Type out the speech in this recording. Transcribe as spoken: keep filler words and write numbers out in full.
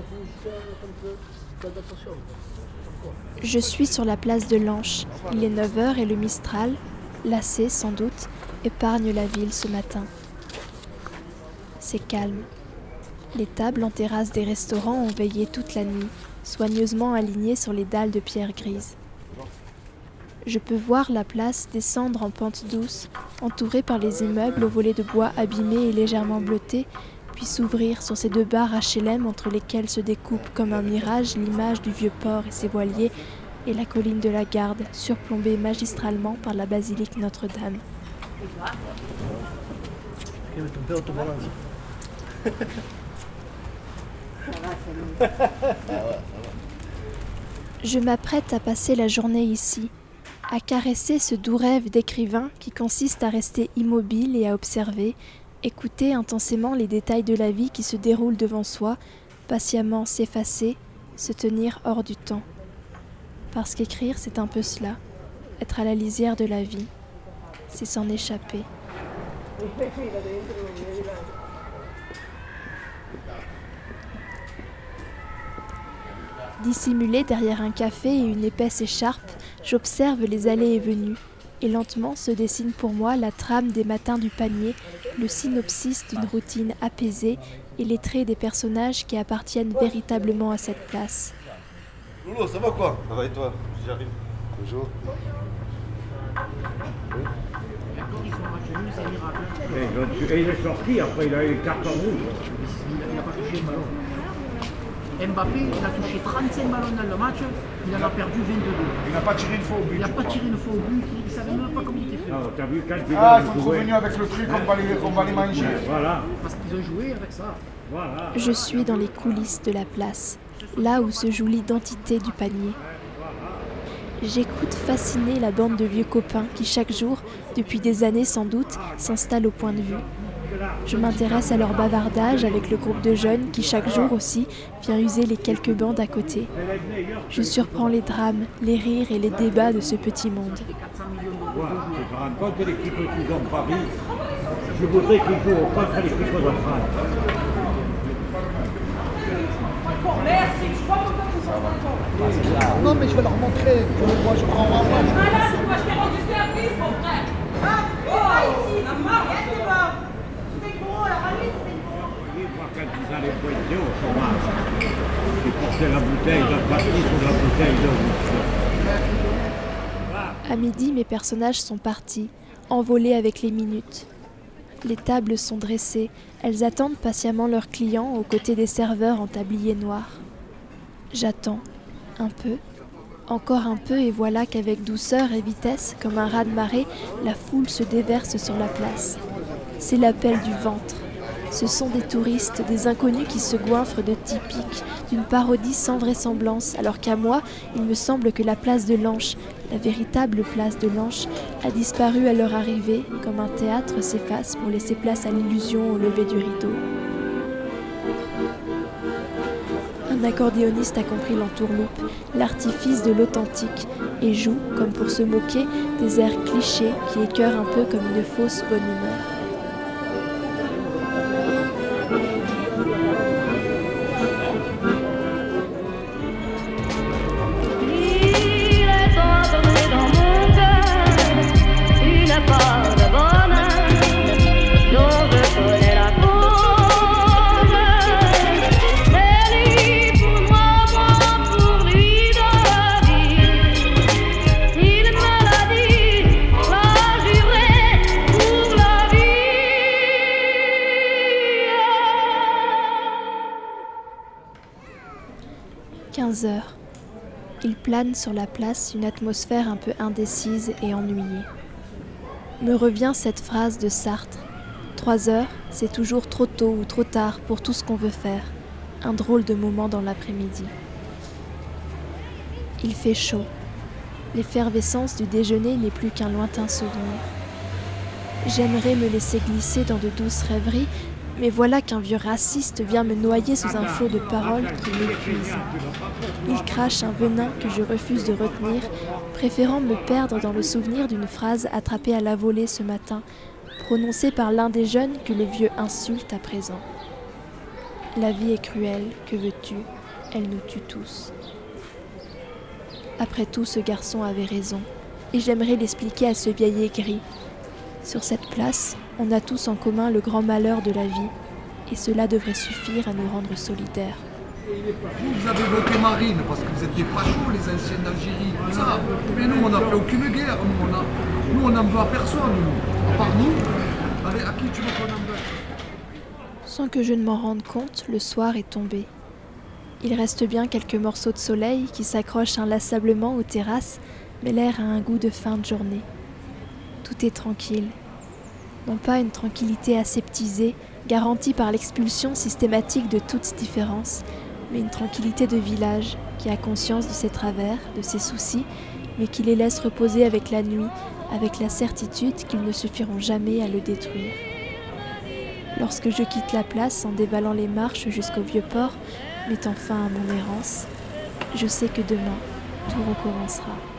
Je suis sur la place de l'Anche. Il est neuf heures et le Mistral, lassé sans doute, épargne la ville ce matin. C'est calme. Les tables en terrasse des restaurants ont veillé toute la nuit, soigneusement alignées sur les dalles de pierre grise. Je peux voir la place descendre en pente douce, entourée par les immeubles aux volets de bois abîmés et légèrement bleutés, puis s'ouvrir sur ces deux bars H L M entre lesquels se découpe comme un mirage l'image du vieux port et ses voiliers et la colline de la Garde, surplombée magistralement par la basilique Notre-Dame. Je m'apprête à passer la journée ici, à caresser ce doux rêve d'écrivain qui consiste à rester immobile et à observer, écouter intensément les détails de la vie qui se déroulent devant soi, patiemment s'effacer, se tenir hors du temps. Parce qu'écrire, c'est un peu cela, être à la lisière de la vie, c'est s'en échapper. Dissimulé derrière un café et une épaisse écharpe, j'observe les allées et venues, et lentement se dessine pour moi la trame des matins du panier, le synopsis d'une routine apaisée et les traits des personnages qui appartiennent véritablement à cette place. Lolo, ça va quoi? Ça va et toi? J'arrive. Bonjour. Et il est sorti, après il a eu le carton rouge. Il n'a pas touché le ballon. Mbappé, il a touché trente-cinq ballons dans le match, il en a perdu vingt-deux. Il n'a pas tiré une fois au but. Il n'a pas tiré une fois au but, il ne savait même pas comment il était fait. Ah, t'as vu quand tu Ah, ils sont revenus avec le truc, on va les, on va les manger. Voilà, Parce qu'ils ont joué avec ça. voilà. Je suis dans les coulisses de la place, là où se joue l'identité du panier. J'écoute fasciné la bande de vieux copains qui chaque jour, depuis des années sans doute, s'installent au point de vue. Je m'intéresse à leur bavardage avec le groupe de jeunes qui chaque jour aussi vient user les quelques bancs d'à côté. Je surprends les drames, les rires et les débats de ce petit monde. Voilà, tu te rends compte de l'équipe qu'ils ont Paris. Je voudrais qu'ils jouent au contre l'équipe de France. Merci, je crois qu'on peut vous entendre. Non, mais je vais leur montrer que moi je prends ma place. Ah là, c'est moi, je t'ai rendu service, mon frère. Ah, oh, pas ici, c'est mort, c'est mort. C'est gros, la rallye, c'est gros. Ils voient quand ils allaient pointer au chômage. Ils portaient la bouteille de pastis ou la bouteille de rouge. À midi, mes personnages sont partis, envolés avec les minutes. Les tables sont dressées, elles attendent patiemment leurs clients aux côtés des serveurs en tablier noir. J'attends, un peu, encore un peu, et voilà qu'avec douceur et vitesse, comme un raz-de-marée, la foule se déverse sur la place. C'est l'appel du ventre. Ce sont des touristes, des inconnus qui se goinfrent de typiques, d'une parodie sans vraisemblance, alors qu'à moi, il me semble que la place de l'Anche, la véritable place de l'Anche, a disparu à leur arrivée, comme un théâtre s'efface pour laisser place à l'illusion au lever du rideau. Un accordéoniste a compris l'entourloupe, l'artifice de l'authentique, et joue, comme pour se moquer, des airs clichés qui écœurent un peu comme une fausse bonne humeur. quinze heures. Il plane sur la place une atmosphère un peu indécise et ennuyée. Me revient cette phrase de Sartre. Trois heures, c'est toujours trop tôt ou trop tard pour tout ce qu'on veut faire. Un drôle de moment dans l'après-midi. Il fait chaud. L'effervescence du déjeuner n'est plus qu'un lointain souvenir. J'aimerais me laisser glisser dans de douces rêveries, mais voilà qu'un vieux raciste vient me noyer sous un flot de paroles qui m'épuise. Il crache un venin que je refuse de retenir, préférant me perdre dans le souvenir d'une phrase attrapée à la volée ce matin, prononcée par l'un des jeunes que le vieux insulte à présent. La vie est cruelle, que veux-tu? Elle nous tue tous. Après tout, ce garçon avait raison, et j'aimerais l'expliquer à ce vieil aigri. Sur cette place, on a tous en commun le grand malheur de la vie, et cela devrait suffire à nous rendre solidaires. Vous, vous avez voté Marine parce que vous êtes des fachos, les anciens d'Algérie, tout ça. Mais nous, on n'a fait aucune guerre. Nous, on a, nous, on n'en veut à personne, nous. À part nous, allez, à qui tu veux qu'on en veut? Sans que je ne m'en rende compte, le soir est tombé. Il reste bien quelques morceaux de soleil qui s'accrochent inlassablement aux terrasses, mais l'air a un goût de fin de journée. Tout est tranquille. Non pas une tranquillité aseptisée, garantie par l'expulsion systématique de toute différence, mais une tranquillité de village qui a conscience de ses travers, de ses soucis, mais qui les laisse reposer avec la nuit, avec la certitude qu'ils ne suffiront jamais à le détruire. Lorsque je quitte la place en dévalant les marches jusqu'au vieux port, mettant fin à mon errance, je sais que demain, tout recommencera.